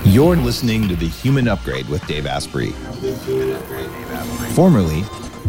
You're listening to The Human Upgrade with Dave Asprey, formerly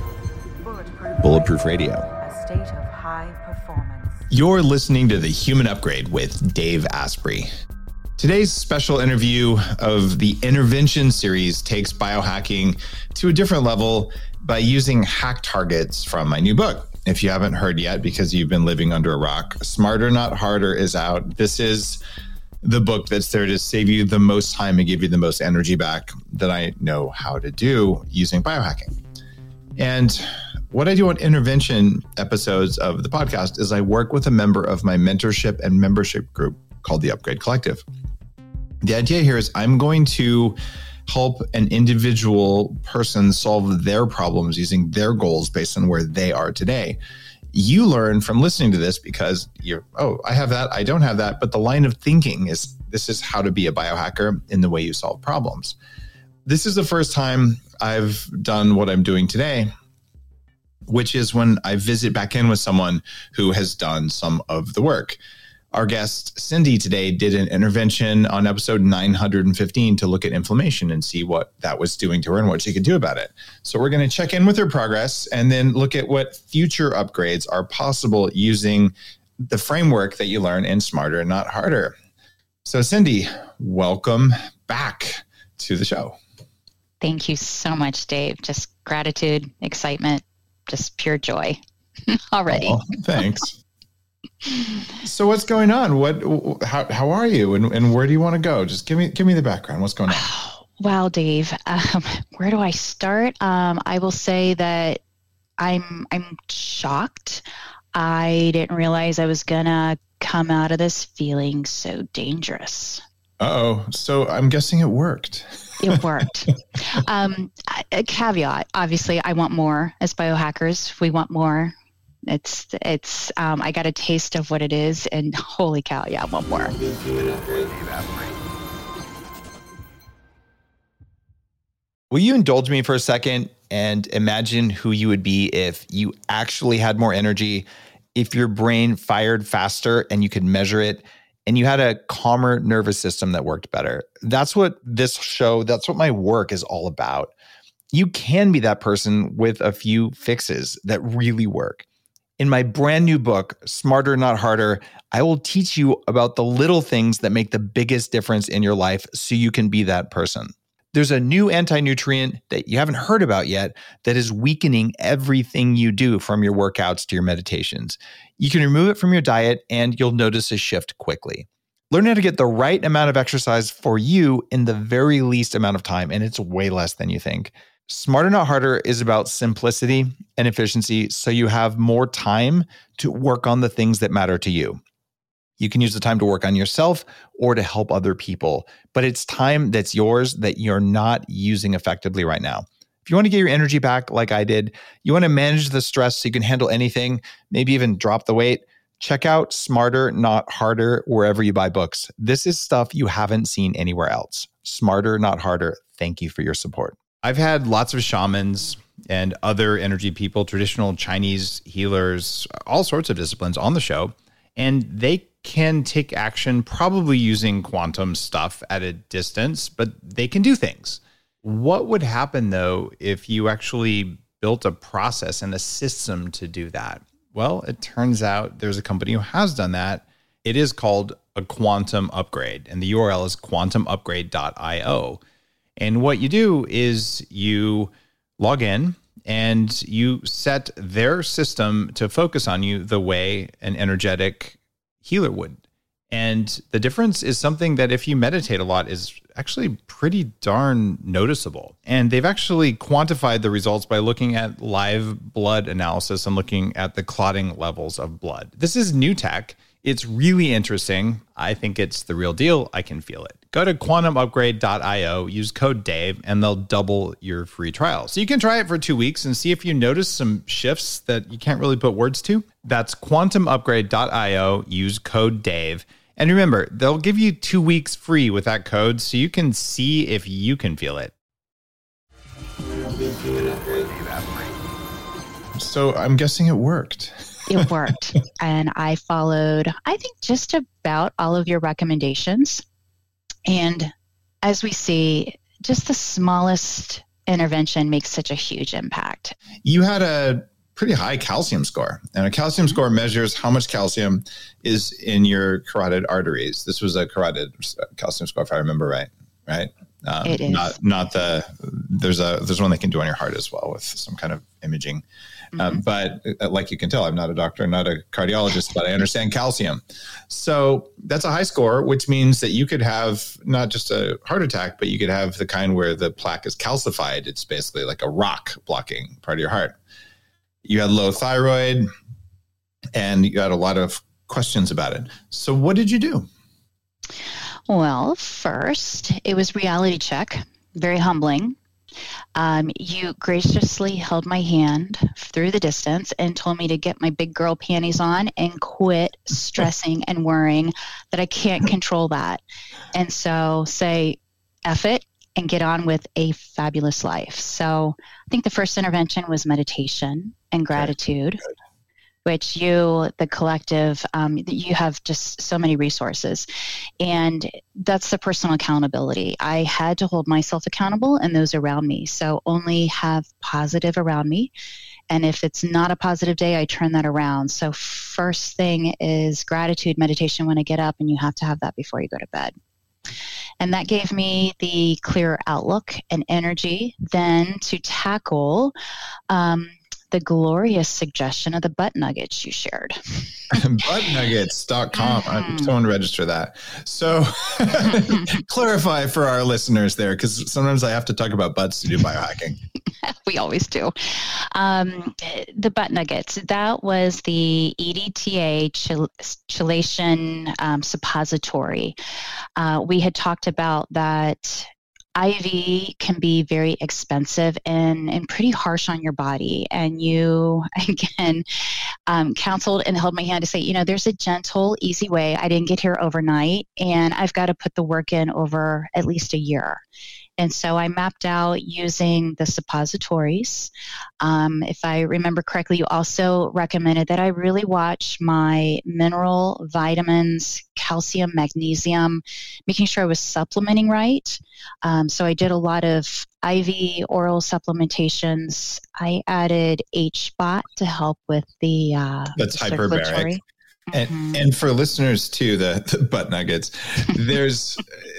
Bulletproof Radio. A state of high performance. You're listening to The Human Upgrade with Dave Asprey. Today's special interview of the Intervention series takes biohacking to a different level by using hack targets from my new book. If you haven't heard yet, because you've been living under a rock, Smarter Not Harder is out. This is the book that's there to save you the most time and give you the most energy back that I know how to do using biohacking. And what I do on intervention episodes of the podcast is I work with a member of my mentorship and membership group called the Upgrade Collective. The idea here is I'm going to help an individual person solve their problems using their goals based on where they are today. You learn from listening to this because I have that, I don't have that, but the line of thinking is, this is how to be a biohacker in the way you solve problems. This is the first time I've done what I'm doing today, which is when I visit back in with someone who has done some of the work. Our guest, Cindy, today did an intervention on episode 915 to look at inflammation and see what that was doing to her and what she could do about it. So we're going to check in with her progress and then look at what future upgrades are possible using the framework that you learn in Smarter Not Harder. So Cindy, welcome back to the show. Thank you so much, Dave. Just gratitude, excitement, just pure joy already. Oh, thanks. So what's going on? How are you, and where do you want to go? Just give me the background. What's going on? Wow, Dave. Where do I start? I will say that I'm shocked. I didn't realize I was gonna come out of this feeling so dangerous. Uh-oh. So I'm guessing it worked. It worked. A caveat, obviously, I want more. As biohackers, we want more. It's I got a taste of what it is, and holy cow, yeah, I want more. Will you indulge me for a second and imagine who you would be if you actually had more energy, if your brain fired faster and you could measure it, and you had a calmer nervous system that worked better? That's what that's what my work is all about. You can be that person with a few fixes that really work. In my brand new book, Smarter Not Harder, I will teach you about the little things that make the biggest difference in your life so you can be that person. There's a new anti-nutrient that you haven't heard about yet that is weakening everything you do, from your workouts to your meditations. You can remove it from your diet and you'll notice a shift quickly. Learn how to get the right amount of exercise for you in the very least amount of time, and it's way less than you think. Smarter Not Harder is about simplicity and efficiency, so you have more time to work on the things that matter to you. You can use the time to work on yourself or to help other people, but it's time that's yours that you're not using effectively right now. If you want to get your energy back like I did, you want to manage the stress so you can handle anything, maybe even drop the weight, check out Smarter Not Harder wherever you buy books. This is stuff you haven't seen anywhere else. Smarter Not Harder. Thank you for your support. I've had lots of shamans and other energy people, traditional Chinese healers, all sorts of disciplines on the show, and they can take action probably using quantum stuff at a distance, but they can do things. What would happen, though, if you actually built a process and a system to do that? Well, it turns out there's a company who has done that. It is called a quantum upgrade, and the URL is quantumupgrade.io. And what you do is you log in and you set their system to focus on you the way an energetic healer would. And the difference is something that if you meditate a lot is actually pretty darn noticeable. And they've actually quantified the results by looking at live blood analysis and looking at the clotting levels of blood. This is new tech. It's really interesting. I think it's the real deal. I can feel it. Go to quantumupgrade.io, use code Dave, and they'll double your free trial. So you can try it for 2 weeks and see if you notice some shifts that you can't really put words to. That's quantumupgrade.io, use code Dave. And remember, they'll give you 2 weeks free with that code so you can see if you can feel it. So I'm guessing it worked. It worked. And I followed, I think, just about all of your recommendations. And as we see, just the smallest intervention makes such a huge impact. You had a pretty high calcium score, and a calcium score measures how much calcium is in your carotid arteries. This was a carotid calcium score, if I remember right? It is. There's one they can do on your heart as well with some kind of imaging. But like you can tell, I'm not a doctor, I'm not a cardiologist, but I understand calcium. So that's a high score, which means that you could have not just a heart attack, but you could have the kind where the plaque is calcified. It's basically like a rock blocking part of your heart. You had low thyroid, and you had a lot of questions about it. So what did you do? Well, first, it was reality check, very humbling. You graciously held my hand through the distance and told me to get my big girl panties on and quit stressing and worrying that I can't control that. And so say, F it and get on with a fabulous life. So I think the first intervention was meditation and gratitude. Good. Which you, the collective, you have just so many resources. And that's the personal accountability. I had to hold myself accountable and those around me. So only have positive around me. And if it's not a positive day, I turn that around. So first thing is gratitude meditation when I get up, and you have to have that before you go to bed. And that gave me the clear outlook and energy then to tackle the glorious suggestion of the butt nuggets you shared. Buttnuggets.com. Someone register that. So clarify for our listeners there, because sometimes I have to talk about butts to do biohacking. We always do. The butt nuggets, that was the EDTA chelation suppository. We had talked about that IV can be very expensive and pretty harsh on your body. And you, again, counseled and held my hand to say, there's a gentle, easy way. I didn't get here overnight, and I've got to put the work in over at least a year. And so I mapped out using the suppositories. If I remember correctly, you also recommended that I really watch my mineral, vitamins, calcium, magnesium, making sure I was supplementing right. So I did a lot of IV oral supplementations. I added HBOT to help with that's hyperbaric. And for listeners too, the butt nuggets, there's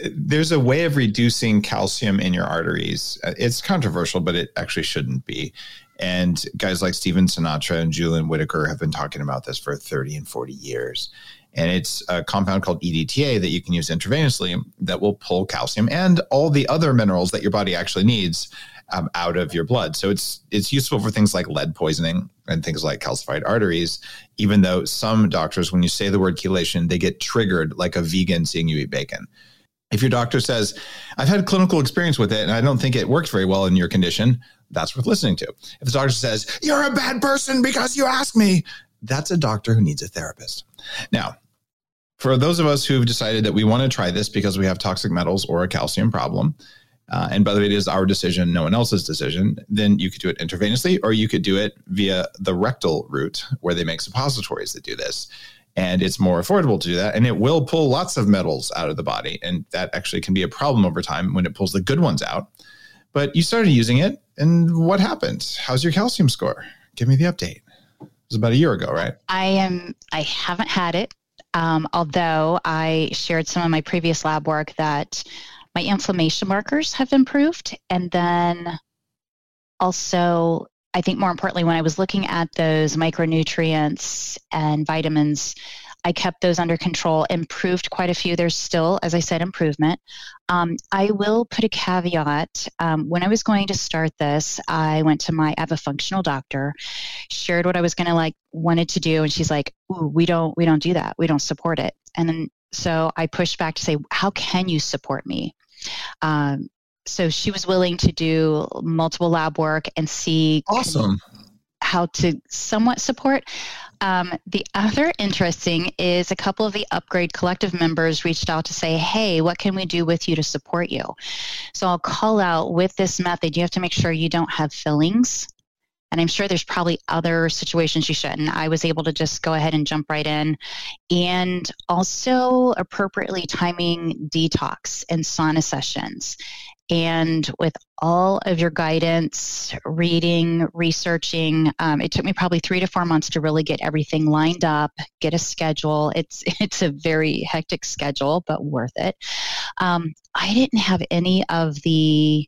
a way of reducing calcium in your arteries. It's controversial, but it actually shouldn't be. And guys like Steven Sinatra and Julian Whitaker have been talking about this for 30 and 40 years. And it's a compound called EDTA that you can use intravenously that will pull calcium and all the other minerals that your body actually needs out of your blood. So it's useful for things like lead poisoning and things like calcified arteries, even though some doctors, when you say the word chelation, they get triggered like a vegan seeing you eat bacon. If your doctor says, I've had clinical experience with it and I don't think it works very well in your condition, that's worth listening to. If the doctor says, you're a bad person because you asked me, that's a doctor who needs a therapist. Now, for those of us who've decided that we want to try this because we have toxic metals or a calcium problem, and by the way, it is our decision, no one else's decision, then you could do it intravenously, or you could do it via the rectal route where they make suppositories that do this. And it's more affordable to do that. And it will pull lots of metals out of the body. And that actually can be a problem over time when it pulls the good ones out. But you started using it, and what happened? How's your calcium score? Give me the update. It was about a year ago, right? I haven't had it. Although I shared some of my previous lab work that my inflammation markers have improved. And then also, I think more importantly, when I was looking at those micronutrients and vitamins, I kept those under control, improved quite a few. There's still, as I said, improvement. I will put a caveat. When I was going to start this, I went to I have a functional doctor, shared what I was wanted to do. And she's like, ooh, we don't do that. We don't support it. And then, so I pushed back to say, how can you support me? So she was willing to do multiple lab work and see how to somewhat support. The other interesting is a couple of the Upgrade Collective members reached out to say, hey, what can we do with you to support you? So I'll call out with this method, you have to make sure you don't have fillings And I'm sure there's probably other situations you shouldn't. I was able to just go ahead and jump right in. And also appropriately timing detox and sauna sessions. And with all of your guidance, reading, researching, it took me probably 3 to 4 months to really get everything lined up, get a schedule. It's a very hectic schedule, but worth it. I didn't have any of the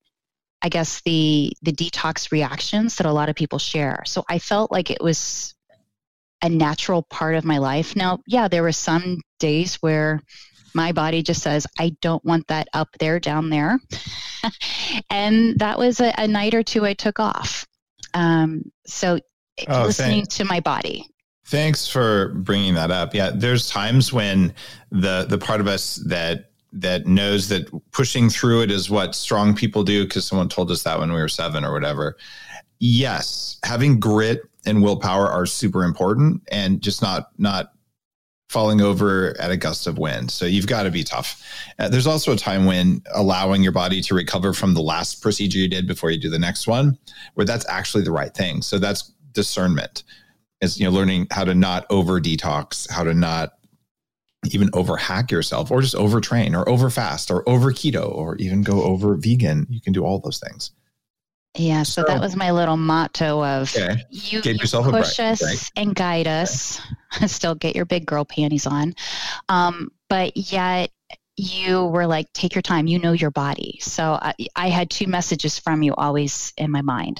detox reactions that a lot of people share. So I felt like it was a natural part of my life. Now, yeah, there were some days where my body just says, I don't want that up there, down there. And that was a night or two I took off. Listening to my body. Thanks for bringing that up. Yeah, there's times when the part of us that knows that pushing through it is what strong people do because someone told us that when we were 7 or whatever. Yes, having grit and willpower are super important, and just not falling over at a gust of wind. So you've got to be tough. There's also a time when allowing your body to recover from the last procedure you did before you do the next one, where that's actually the right thing. So that's discernment. It's, learning how to not over detox, how to not even over hack yourself, or just overtrain, or over fast, or over keto, or even go over vegan. You can do all those things. Yeah, so that was my little motto of you push us and guide us. Still get your big girl panties on. But yet you were like, take your time, your body. So I had 2 messages from you always in my mind.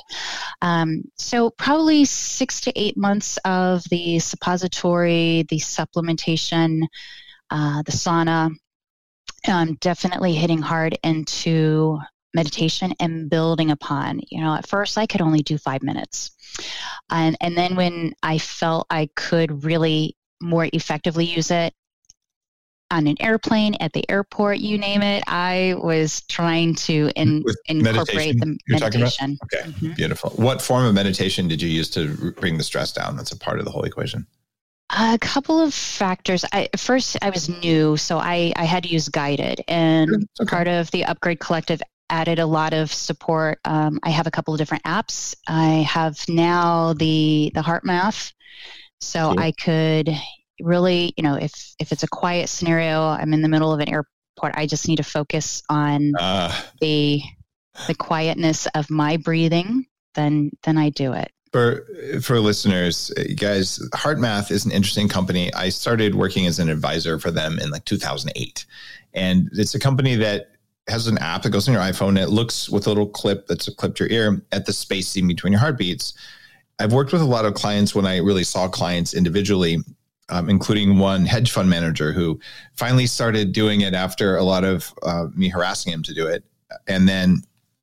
So probably 6 to 8 months of the suppository, the supplementation, the sauna, definitely hitting hard into meditation and building upon. At first I could only do 5 minutes. And then when I felt I could really more effectively use it on an airplane, at the airport, you name it, I was trying to incorporate the meditation. Okay, mm-hmm. Beautiful. What form of meditation did you use to bring the stress down? That's a part of the whole equation. A couple of factors. First, I was new, so I had to use guided, and part of the Upgrade Collective added a lot of support. I have a couple of different apps. I have now the HeartMath, so I could really, if it's a quiet scenario, I'm in the middle of an airport, I just need to focus on the quietness of my breathing, then I do it. For listeners, guys, HeartMath is an interesting company. I started working as an advisor for them in 2008. And it's a company that has an app that goes on your iPhone. It looks with a little clip that's clipped to your ear at the spacing between your heartbeats. I've worked with a lot of clients when I really saw clients individually, including one hedge fund manager who finally started doing it after a lot of me harassing him to do it. And then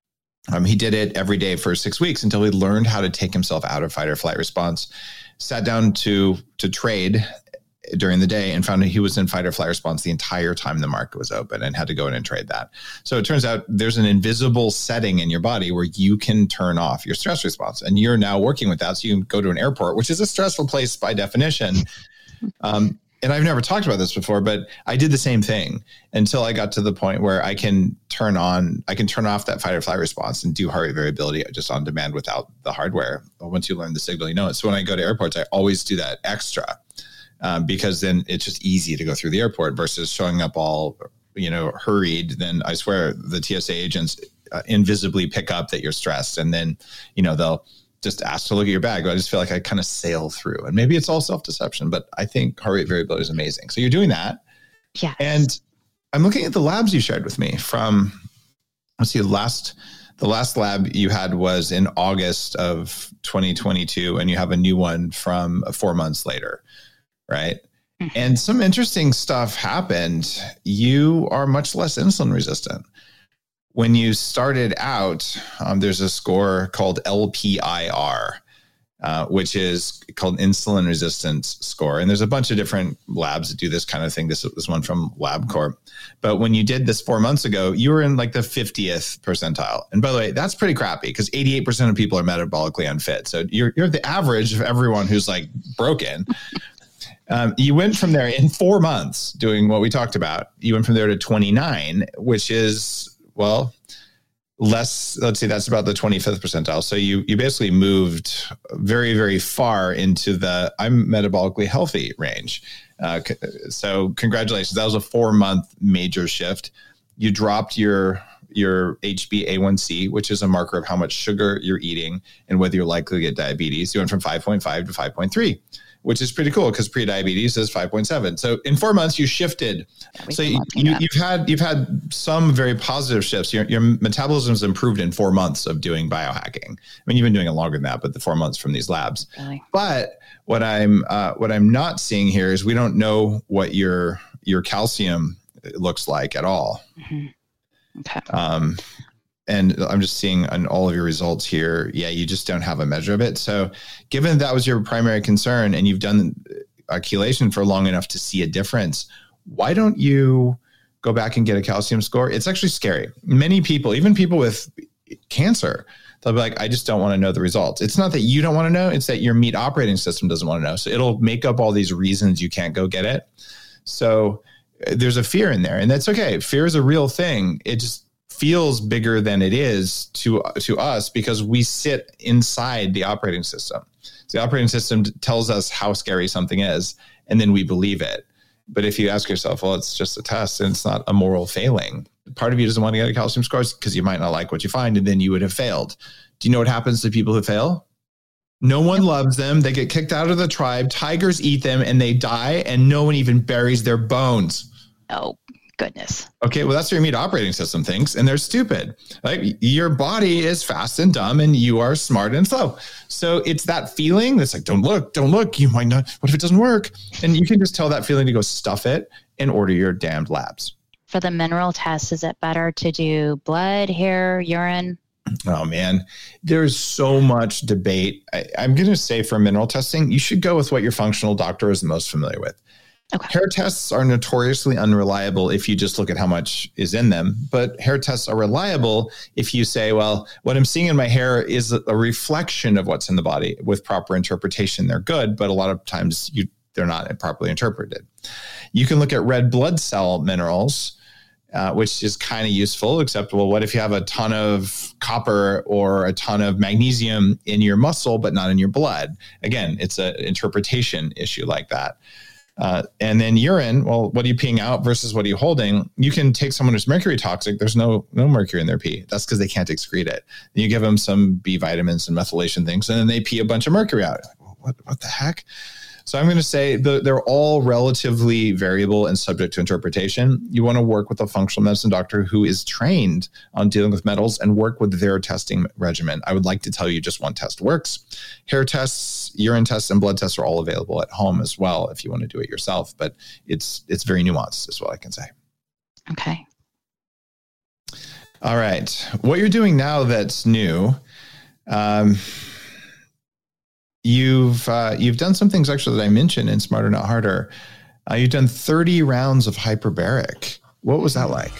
he did it every day for 6 weeks until he learned how to take himself out of fight or flight response, sat down to trade during the day and found that he was in fight or flight response the entire time the market was open and had to go in and trade that. So it turns out there's an invisible setting in your body where you can turn off your stress response, and you're now working with that. So you can go to an airport, which is a stressful place by definition. And I've never talked about this before, but I did the same thing until I got to the point where I can turn off that fight or flight response and do heart rate variability just on demand without the hardware. But once you learn the signal, you know it. So when I go to airports, I always do that extra because then it's just easy to go through the airport versus showing up all, hurried. Then I swear the TSA agents invisibly pick up that you're stressed, and then, they'll just ask to look at your bag. But I just feel like I kind of sail through, and maybe it's all self-deception, but I think heart rate variability is amazing. So you're doing that. Yeah. And I'm looking at the labs you shared with me from, the last lab you had was in August of 2022, and you have a new one from 4 months later, right? Mm-hmm. And some interesting stuff happened. You are much less insulin resistant. When you started out, there's a score called LPIR, which is called insulin resistance score. And there's a bunch of different labs that do this kind of thing. This was one from LabCorp. But when you did this 4 months ago, you were in the 50th percentile. And by the way, that's pretty crappy because 88% of people are metabolically unfit. So you're the average of everyone who's broken. You went from there in 4 months doing what we talked about. You went from there to 29, which is, well, Let's see, that's about the 25th percentile. So you basically moved very, very far into the I'm metabolically healthy range. So congratulations. That was a 4-month major shift. You dropped your HbA1c, which is a marker of how much sugar you're eating and whether you're likely to get diabetes. You went from 5.5 to 5.3, which is pretty cool because pre-diabetes is 5.7. So in 4 months, you shifted. So you've had some very positive shifts. Your metabolism's improved in 4 months of doing biohacking. I mean, you've been doing it longer than that, but the 4 months from these labs. Really? But what I'm not seeing here is we don't know what your calcium looks like at all. Mm-hmm. Okay. And I'm just seeing on all of your results here, you just don't have a measure of it. So given that was your primary concern and you've done a chelation for long enough to see a difference, why don't you go back and get a calcium score? It's actually scary. Many people, even people with cancer, they'll be like, I just don't want to know the results. It's not that you don't want to know, it's that your meat operating system doesn't want to know. So it'll make up all these reasons you can't go get it. So there's a fear in there, and that's okay. Fear is a real thing. It just feels bigger than it is to us because we sit inside the operating system. So the operating system tells us how scary something is, and then we believe it. But if you ask yourself, well, it's just a test and it's not a moral failing. Part of you doesn't want to get a calcium score because you might not like what you find, and then you would have failed. Do you know what happens to people who fail? No one loves them. They get kicked out of the tribe. Tigers eat them and they die, and no one even buries their bones. Oh, goodness. Okay, well, that's what your meat operating system thinks, and they're stupid. Like, your body is fast and dumb, and you are smart and slow. So it's that feeling that's like, don't look. You might not. What if it doesn't work? And you can just tell that feeling to go stuff it and order your damned labs. For the mineral test, is it better to do blood, hair, urine? Oh, man, there's so much debate. I'm going to say for mineral testing, you should go with what your functional doctor is most familiar with. Okay. Hair tests are notoriously unreliable if you just look at how much is in them, but hair tests are reliable if you say, well, what I'm seeing in my hair is a reflection of what's in the body. With proper interpretation, they're good, but a lot of times they're not properly interpreted. You can look at red blood cell minerals, which is kind of useful, except, well, what if you have a ton of copper or a ton of magnesium in your muscle, but not in your blood? Again, it's an interpretation issue like that. And then urine, well, what are you peeing out versus what are you holding? You can take someone who's mercury toxic. There's no mercury in their pee. That's because they can't excrete it. Then you give them some B vitamins and methylation things, and then they pee a bunch of mercury out. What the heck? So I'm going to say they're all relatively variable and subject to interpretation. You want to work with a functional medicine doctor who is trained on dealing with metals and work with their testing regimen. I would like to tell you just one test works. Hair tests, urine tests, and blood tests are all available at home as well if you want to do it yourself. But it's very nuanced is what I can say. Okay. All right. What you're doing now that's new, You've done some things actually that I mentioned in Smarter Not Harder. You've done 30 rounds of hyperbaric. What was that like?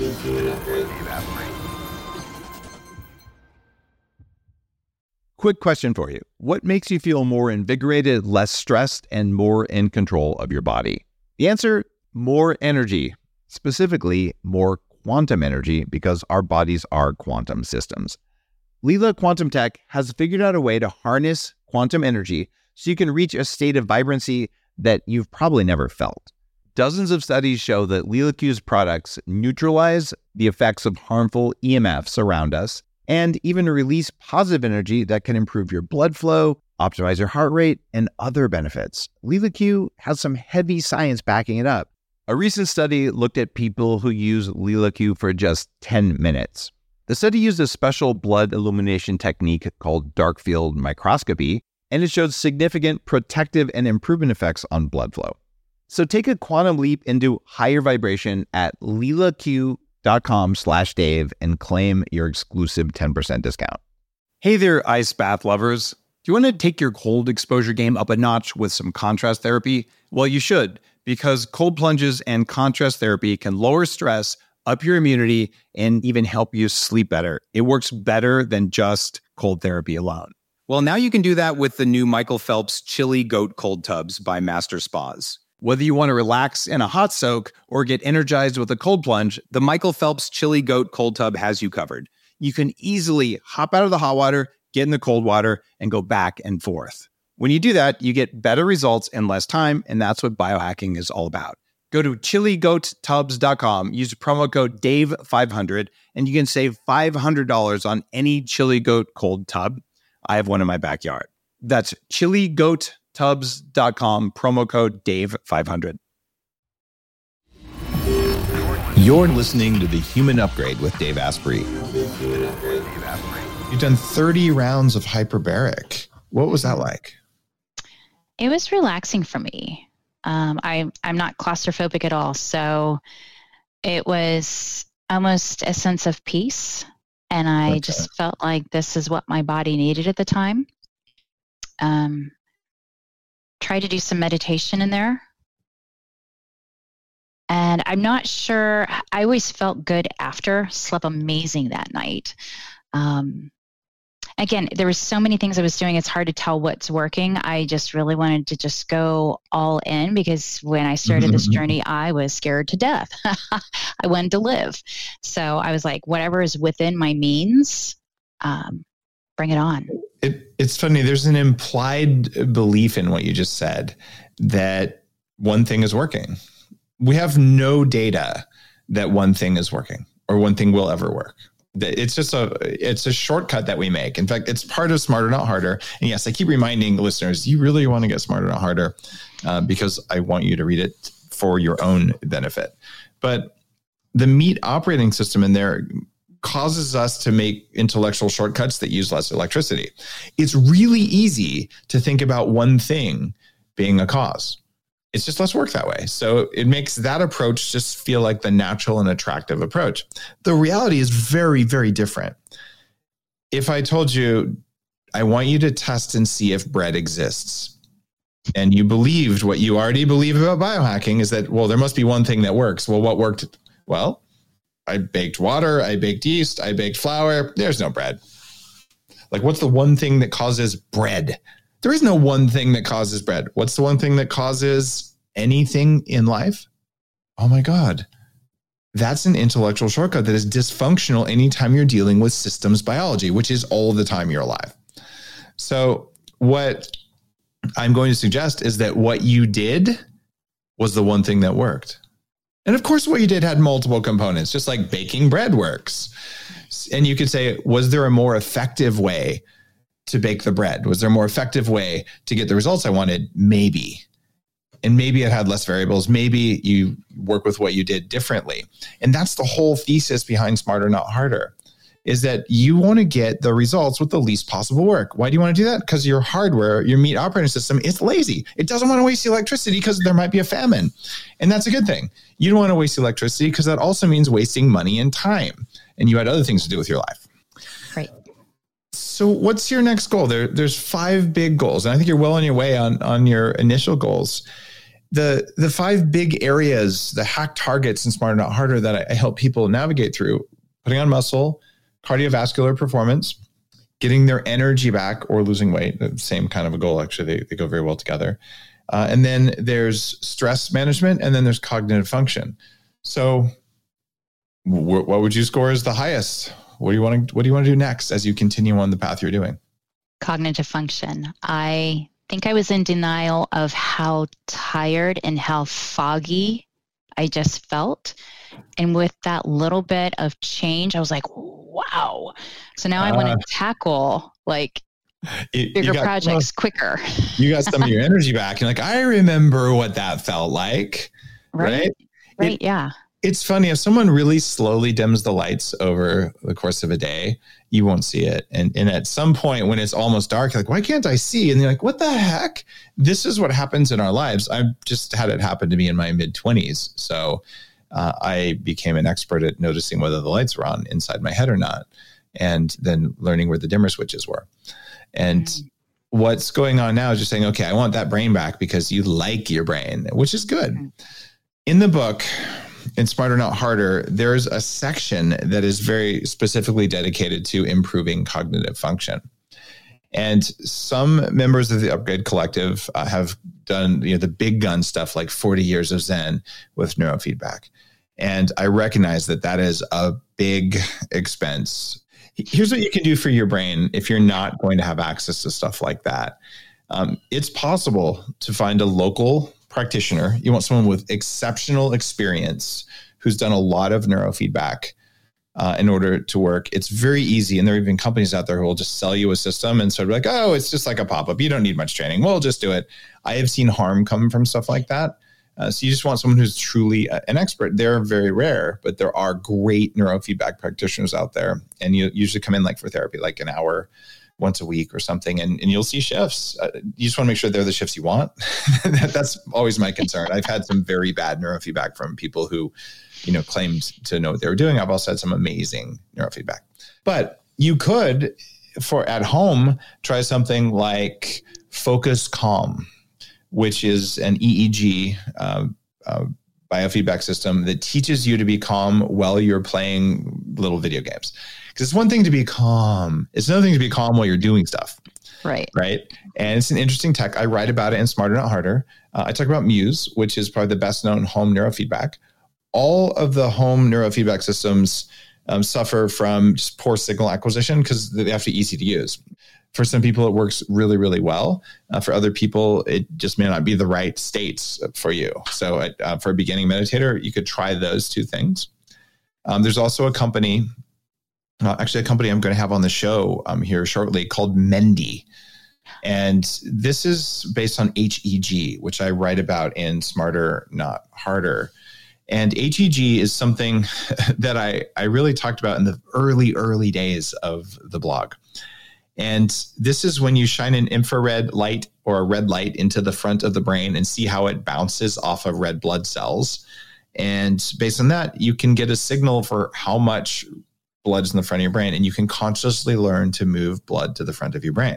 Quick question for you. What makes you feel more invigorated, less stressed, and more in control of your body? The answer, more energy. Specifically, more quantum energy, because our bodies are quantum systems. Lila Quantum Tech has figured out a way to harness quantum energy so you can reach a state of vibrancy that you've probably never felt. Dozens of studies show that LilaQ's products neutralize the effects of harmful EMFs around us and even release positive energy that can improve your blood flow, optimize your heart rate, and other benefits. LilaQ has some heavy science backing it up. A recent study looked at people who use LilaQ for just 10 minutes. The study used a special blood illumination technique called dark field microscopy, and it showed significant protective and improvement effects on blood flow. So take a quantum leap into higher vibration at lilaq.com/Dave and claim your exclusive 10% discount. Hey there, ice bath lovers. Do you want to take your cold exposure game up a notch with some contrast therapy? Well, you should, because cold plunges and contrast therapy can lower stress, up your immunity, and even help you sleep better. It works better than just cold therapy alone. Well, now you can do that with the new Michael Phelps Chili Goat Cold Tubs by Master Spas. Whether you want to relax in a hot soak or get energized with a cold plunge, the Michael Phelps Chili Goat Cold Tub has you covered. you can easily hop out of the hot water, get in the cold water, and go back and forth. When you do that, you get better results in less time, and that's what biohacking is all about. Go to chiligoattubs.com, use the promo code DAVE500, and you can save $500 on any Chili Goat cold tub. I have one in my backyard. That's chiligoattubs.com, promo code DAVE500. You're listening to The Human Upgrade with Dave Asprey. You've done 30 rounds of hyperbaric. What was that like? It was relaxing for me. I'm not claustrophobic at all. So it was almost a sense of peace. And I just felt like this is what my body needed at the time. Tried to do some meditation in there. And I'm not sure, I always felt good after, slept amazing that night. Again, there were so many things I was doing, it's hard to tell what's working. I just really wanted to just go all in because when I started this journey, I was scared to death. I wanted to live. So I was like, whatever is within my means, bring it on. It's funny, there's an implied belief in what you just said that one thing is working. We have no data that one thing is working or one thing will ever work. It's just it's a shortcut that we make. In fact, it's part of Smarter Not Harder. And yes, I keep reminding listeners, you really want to get Smarter Not Harder because I want you to read it for your own benefit. But the MEAT operating system in there causes us to make intellectual shortcuts that use less electricity. It's really easy to think about one thing being a cause. It's just less work that way. So it makes that approach just feel like the natural and attractive approach. The reality is very, very different. If I told you, I want you to test and see if bread exists, and you believed what you already believe about biohacking is that, well, there must be one thing that works. Well, what worked? Well, I baked water, I baked yeast, I baked flour. There's no bread. Like, what's the one thing that causes bread? There is no one thing that causes bread. What's the one thing that causes anything in life? Oh my God. That's an intellectual shortcut that is dysfunctional anytime you're dealing with systems biology, which is all the time you're alive. So what I'm going to suggest is that what you did was the one thing that worked. And of course, what you did had multiple components, just like baking bread works. And you could say, was there a more effective way to bake the bread? Was there a more effective way to get the results I wanted? Maybe. And maybe it had less variables. Maybe you work with what you did differently. And that's the whole thesis behind Smarter Not Harder, is that you want to get the results with the least possible work. Why do you want to do that? Because your hardware, your MEAT operating system, it's lazy. It doesn't want to waste electricity because there might be a famine. And that's a good thing. You don't want to waste electricity because that also means wasting money and time. And you had other things to do with your life. Right. So what's your next goal? There's 5 big goals. And I think you're well on your way on your initial goals. The 5 big areas, the hack targets in Smarter Not Harder that I help people navigate through: putting on muscle, cardiovascular performance, getting their energy back or losing weight. The same kind of a goal, actually. They go very well together. And then there's stress management, and then there's cognitive function. So what would you score as the highest? What do you want to do next as you continue on the path you're doing? Cognitive function. I think I was in denial of how tired and how foggy I just felt. And with that little bit of change, I was like, wow. So now I want to tackle bigger projects quicker. You got some of your energy back. You're like, I remember what that felt like. Right? Yeah. It's funny, if someone really slowly dims the lights over the course of a day, you won't see it. And at some point when it's almost dark, you're like, why can't I see? And you're like, what the heck? This is what happens in our lives. I've just had it happen to me in my mid-20s. So I became an expert at noticing whether the lights were on inside my head or not, and then learning where the dimmer switches were. And what's going on now is just saying, okay, I want that brain back because you like your brain, which is good. In the book, in Smarter Not Harder, there's a section that is very specifically dedicated to improving cognitive function. And some members of the Upgrade Collective have done the big gun stuff, like 40 years of Zen with neurofeedback. And I recognize that is a big expense. Here's what you can do for your brain if you're not going to have access to stuff like that. It's possible to find a local practitioner. You want someone with exceptional experience who's done a lot of neurofeedback in order to work. It's very easy. And there are even companies out there who will just sell you a system and sort of like, oh, it's just like a pop-up. You don't need much training. We'll just do it. I have seen harm come from stuff like that. So you just want someone who's truly an expert. They're very rare, but there are great neurofeedback practitioners out there. And you usually come in like for therapy, like an hour once a week or something, and you'll see shifts. You just want to make sure they're the shifts you want. That's always my concern. I've had some very bad neurofeedback from people who, claimed to know what they were doing. I've also had some amazing neurofeedback. But you could, for at home, try something like Focus Calm, which is an EEG biofeedback system that teaches you to be calm while you're playing little video games. Because it's one thing to be calm. It's another thing to be calm while you're doing stuff. Right. And it's an interesting tech. I write about it in Smarter, Not Harder. I talk about Muse, which is probably the best known home neurofeedback. All of the home neurofeedback systems suffer from just poor signal acquisition because they have to be easy to use. For some people, it works really, really well. For other people, it just may not be the right states for you. So for a beginning meditator, you could try those two things. There's also a company I'm going to have on the show here shortly called Mendi. And this is based on HEG, which I write about in Smarter, Not Harder. And HEG is something that I really talked about in the early days of the blog. And this is when you shine an infrared light or a red light into the front of the brain and see how it bounces off of red blood cells. And based on that, you can get a signal for how much blood is in the front of your brain, and you can consciously learn to move blood to the front of your brain.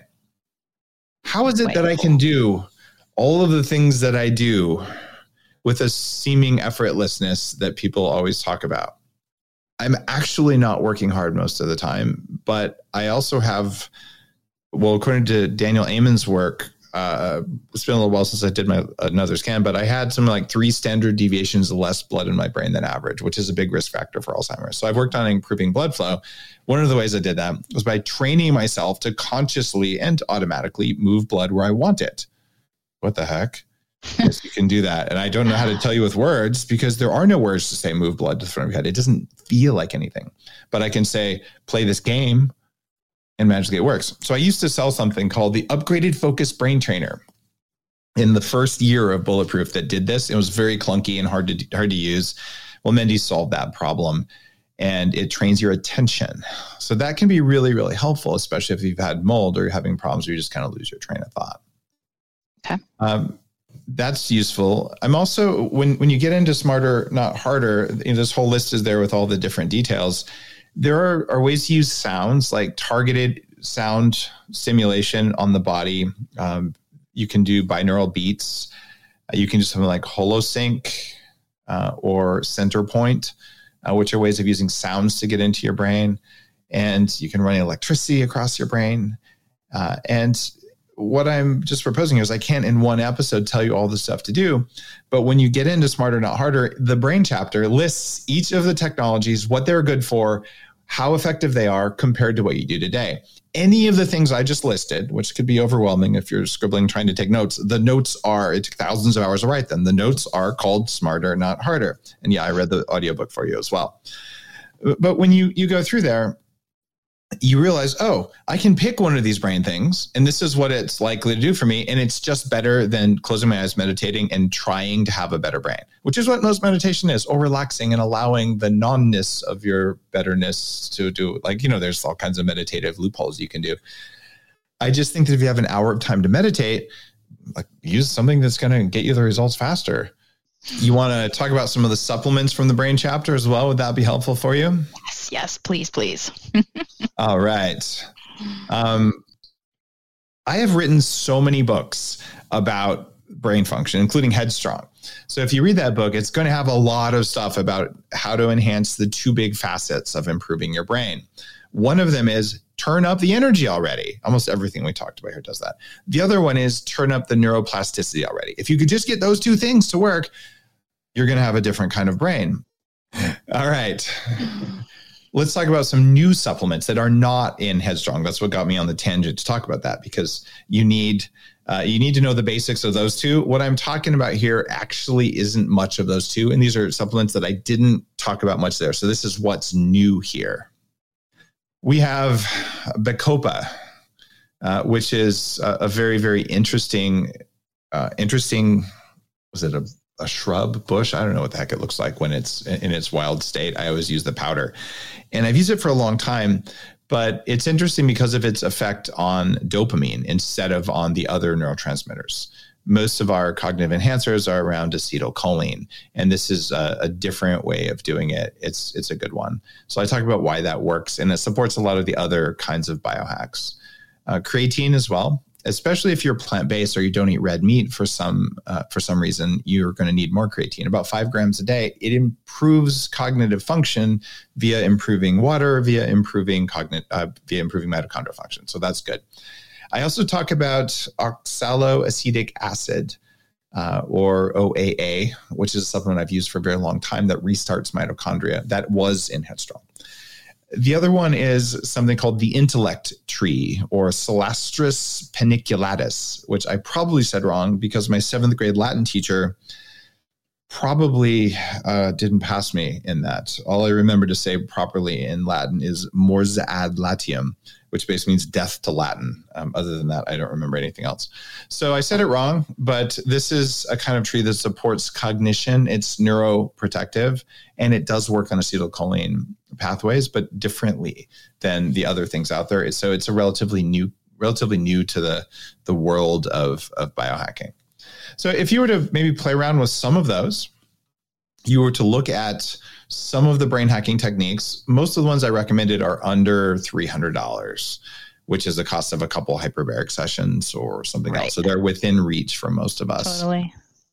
How is it that I can do all of the things that I do with a seeming effortlessness that people always talk about? I'm actually not working hard most of the time, but I also have, according to Daniel Amen's work, it's been a little while since I did another scan, but I had some like 3 standard deviations less blood in my brain than average, which is a big risk factor for Alzheimer's. So I've worked on improving blood flow. One of the ways I did that was by training myself to consciously and automatically move blood where I want it. What the heck? Yes, you can do that. And I don't know how to tell you with words because there are no words to say move blood to the front of your head. It doesn't feel like anything. But I can say, play this game, and magically it works. So I used to sell something called the Upgraded Focus Brain Trainer in the first year of Bulletproof that did this. It was very clunky and hard to use. Well, Mendi solved that problem, and it trains your attention. So that can be really, really helpful, especially if you've had mold or you're having problems where you just kind of lose your train of thought. Okay. That's useful. I'm also, when you get into Smarter, Not Harder, this whole list is there with all the different details. There are ways to use sounds, like targeted sound stimulation on the body. You can do binaural beats. You can do something like HoloSync or Centerpoint, which are ways of using sounds to get into your brain. And you can run electricity across your brain. And what I'm just proposing here is I can't in one episode tell you all the stuff to do, but when you get into Smarter, Not Harder, the brain chapter lists each of the technologies, what they're good for, how effective they are compared to what you do today. Any of the things I just listed, which could be overwhelming if you're scribbling, trying to take notes, the notes it took thousands of hours to write them. The notes are called Smarter, Not Harder. And yeah, I read the audiobook for you as well. But when you go through there, you realize, I can pick one of these brain things, and this is what it's likely to do for me. And it's just better than closing my eyes, meditating, and trying to have a better brain, which is what most meditation is, or relaxing and allowing the non-ness of your betterness to do. There's all kinds of meditative loopholes you can do. I just think that if you have an hour of time to meditate, use something that's going to get you the results faster. You want to talk about some of the supplements from the brain chapter as well? Would that be helpful for you? Yes, please. All right. I have written so many books about brain function, including Headstrong. So if you read that book, it's going to have a lot of stuff about how to enhance the 2 big facets of improving your brain. One of them is turn up the energy already. Almost everything we talked about here does that. The other one is turn up the neuroplasticity already. If you could just get those 2 things to work, you're going to have a different kind of brain. All right. let's talk about some new supplements that are not in Headstrong. That's what got me on the tangent to talk about that, because you need to know the basics of those two. What I'm talking about here actually isn't much of those two. And these are supplements that I didn't talk about much there. So this is what's new here. We have Bacopa, which is a very, very interesting, was it a shrub bush? I don't know what the heck it looks like when it's in its wild state. I always use the powder, and I've used it for a long time, but it's interesting because of its effect on dopamine instead of on the other neurotransmitters. Most of our cognitive enhancers are around acetylcholine, and this is a different way of doing it. It's a good one. So I talk about why that works, and it supports a lot of the other kinds of biohacks. Creatine as well. Especially if you're plant-based or you don't eat red meat for some reason, you're going to need more creatine, about 5 grams a day. It improves cognitive function via improving water, via improving mitochondrial function. So that's good. I also talk about oxaloacetic acid, or OAA, which is a supplement I've used for a very long time that restarts mitochondria. That was in Headstrong. The other one is something called the intellect tree, or Silastris paniculatus, which I probably said wrong because my 7th grade Latin teacher probably didn't pass me in that. All I remember to say properly in Latin is mors ad Latium, which basically means death to Latin. Other than that, I don't remember anything else. So I said it wrong, but this is a kind of tree that supports cognition. It's neuroprotective, and it does work on acetylcholine pathways, but differently than the other things out there. So it's a relatively new to the world of biohacking. So if you were to maybe play around with some of those, you were to look at some of the brain hacking techniques. Most of the ones I recommended are under $300, which is the cost of a couple hyperbaric sessions or something else. So they're within reach for most of us. Totally.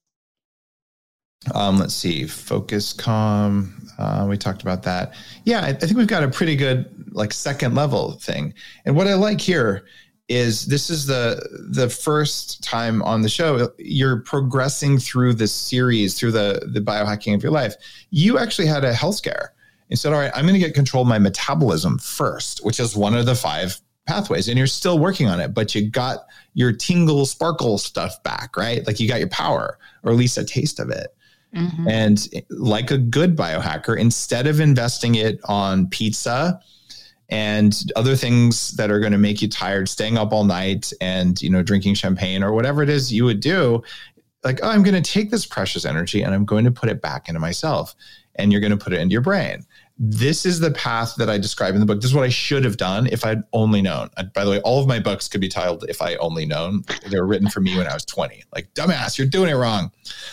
Let's see, Focus Calm. We talked about that. Yeah, I think we've got a pretty good second level thing. And what I like here is this is the first time on the show you're progressing through this series, through the biohacking of your life. You actually had a health scare and said, all right, I'm going to get control of my metabolism first, which is one of the 5 pathways. And you're still working on it, but you got your tingle sparkle stuff back, right? Like you got your power, or at least a taste of it. Mm-hmm. And like a good biohacker, instead of investing it on pizza and other things that are going to make you tired, staying up all night and, drinking champagne or whatever it is you would do, I'm going to take this precious energy and I'm going to put it back into myself, and you're going to put it into your brain. This is the path that I describe in the book. This is what I should have done if I'd only known. By the way, all of my books could be titled If I Only Known. They were written for me when I was 20. Dumbass, you're doing it wrong.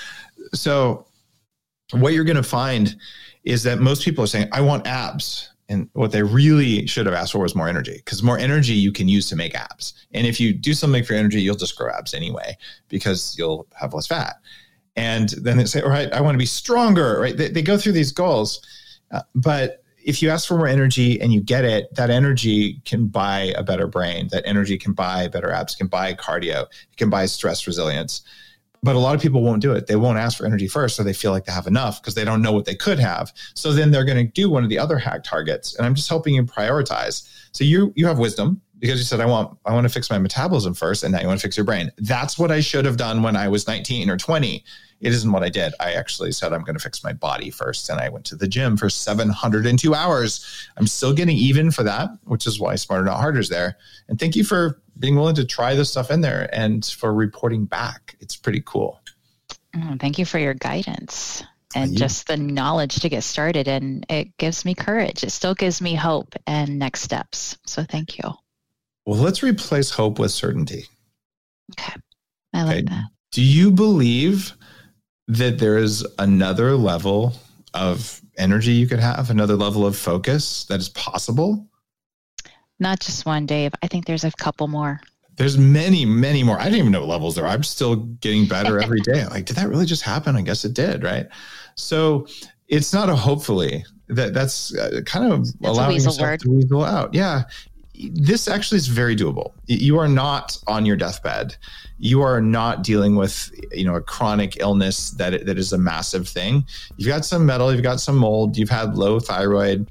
So what you're going to find is that most people are saying, I want abs. And what they really should have asked for was more energy, because more energy you can use to make abs. And if you do something for energy, you'll just grow abs anyway, because you'll have less fat. And then they say, all right, I want to be stronger, right? They go through these goals. But if you ask for more energy and you get it, that energy can buy a better brain. That energy can buy better abs, can buy cardio, it can buy stress resilience. But a lot of people won't do it. They won't ask for energy first, so they feel like they have enough because they don't know what they could have. So then they're going to do one of the other hack targets. And I'm just helping you prioritize. So you have wisdom because you said, I want to fix my metabolism first, and now you want to fix your brain. That's what I should have done when I was 19 or 20. It isn't what I did. I actually said, I'm going to fix my body first. And I went to the gym for 702 hours. I'm still getting even for that, which is why Smarter Not Harder is there. And thank you for being willing to try this stuff in there and for reporting back. It's pretty cool. Thank you for your guidance and just the knowledge to get started. And it gives me courage. It still gives me hope and next steps. So thank you. Well, let's replace hope with certainty. Okay. I like that. Do you believe that there is another level of energy you could have, another level of focus that is possible? Not just one, Dave. I think there's a couple more. There's many, many more. I didn't even know what levels there are. I'm still getting better every day. Did that really just happen? I guess it did, right? So it's not a hopefully. That's kind of allowing yourself to weasel out. Yeah. This actually is very doable. You are not on your deathbed. You are not dealing with, a chronic illness that is a massive thing. You've got some metal, you've got some mold, you've had low thyroid.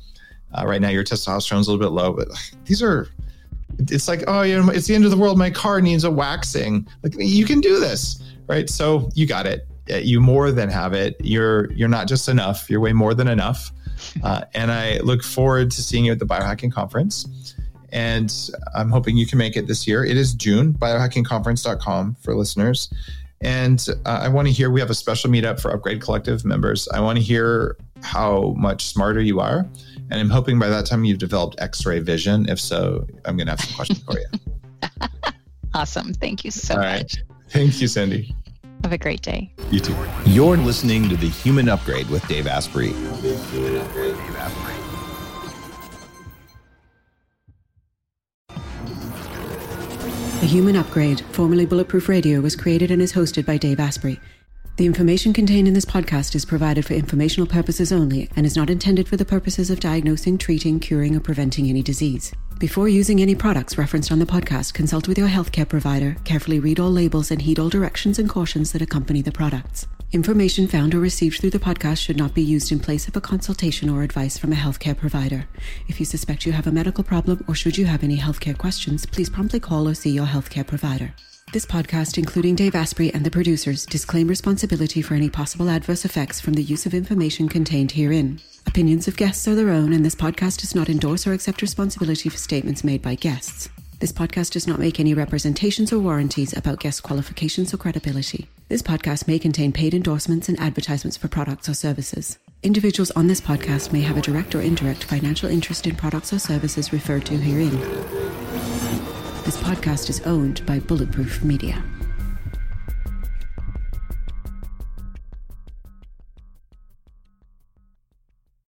Right now, your testosterone's a little bit low, but it's like, oh, it's the end of the world. My car needs a waxing. Like, you can do this, right? So you got it. You more than have it. You're not just enough. You're way more than enough. And I look forward to seeing you at the Biohacking Conference. And I'm hoping you can make it this year. It is June, biohackingconference.com for listeners. And I want to hear, we have a special meetup for Upgrade Collective members. I want to hear how much smarter you are. And I'm hoping by that time you've developed X-ray vision. If so, I'm going to have some questions for you. Awesome. Thank you so much. Thank you, Cindy. Have a great day. You too. You're listening to The Human Upgrade with Dave Asprey. The Human Upgrade, formerly Bulletproof Radio, was created and is hosted by Dave Asprey. The information contained in this podcast is provided for informational purposes only and is not intended for the purposes of diagnosing, treating, curing, or preventing any disease. Before using any products referenced on the podcast, consult with your healthcare provider, carefully read all labels, and heed all directions and cautions that accompany the products. Information found or received through the podcast should not be used in place of a consultation or advice from a healthcare provider. If you suspect you have a medical problem or should you have any healthcare questions, please promptly call or see your healthcare provider. This podcast, including Dave Asprey and the producers, disclaim responsibility for any possible adverse effects from the use of information contained herein. Opinions of guests are their own, and this podcast does not endorse or accept responsibility for statements made by guests. This podcast does not make any representations or warranties about guest qualifications or credibility. This podcast may contain paid endorsements and advertisements for products or services. Individuals on this podcast may have a direct or indirect financial interest in products or services referred to herein. This podcast is owned by Bulletproof Media.